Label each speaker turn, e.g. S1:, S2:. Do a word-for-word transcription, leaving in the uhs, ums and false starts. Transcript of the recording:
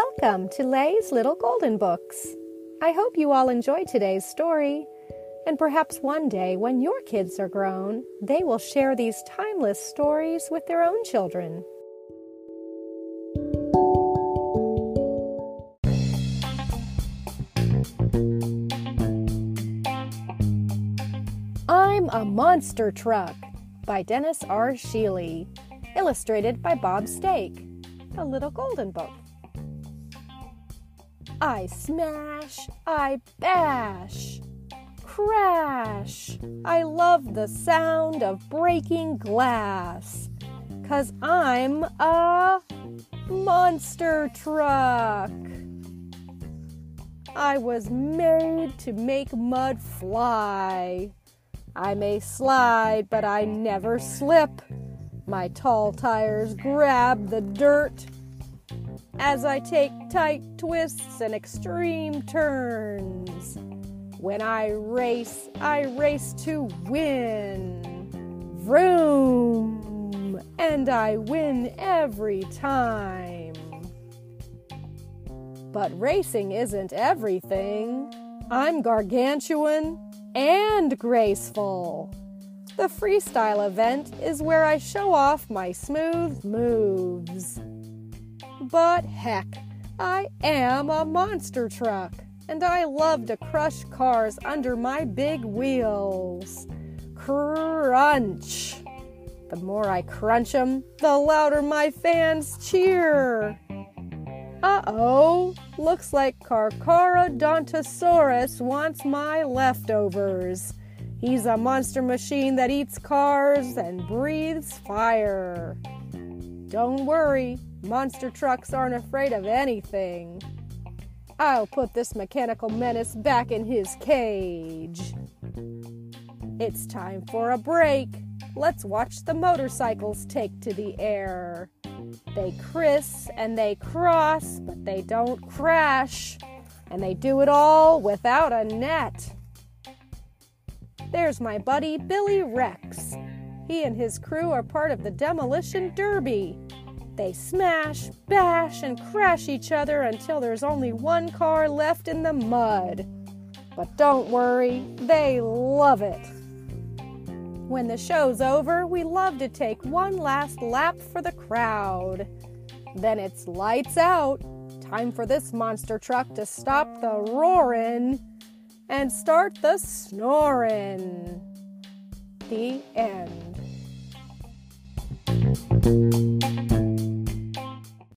S1: Welcome to Lay's Little Golden Books. I hope you all enjoyed today's story, and perhaps one day when your kids are grown, they will share these timeless stories with their own children. I'm a Monster Truck by Dennis R. Shealy, illustrated by Bob Stake, a little golden book. I smash, I bash, crash. I love the sound of breaking glass, 'cause I'm a monster truck. I was made to make mud fly. I may slide, but I never slip. My tall tires grab the dirt as I take tight twists and extreme turns. When I race, I race to win. Vroom! And I win every time. But racing isn't everything. I'm gargantuan and graceful. The freestyle event is where I show off my smooth moves. But heck, I am a monster truck, and I love to crush cars under my big wheels. Crunch! The more I crunch 'em, the louder my fans cheer. Uh-oh, looks like Carcharodontosaurus wants my leftovers. He's a monster machine that eats cars and breathes fire. Don't worry, monster trucks aren't afraid of anything. I'll put this mechanical menace back in his cage. It's time for a break. Let's watch the motorcycles take to the air. They criss and they cross, but they don't crash. And they do it all without a net. There's my buddy Billy Rex. He and his crew are part of the Demolition Derby. They smash, bash, and crash each other until there's only one car left in the mud. But don't worry, they love it. When the show's over, we love to take one last lap for the crowd. Then it's lights out. Time for this monster truck to stop the roaring and start the snoring. The end.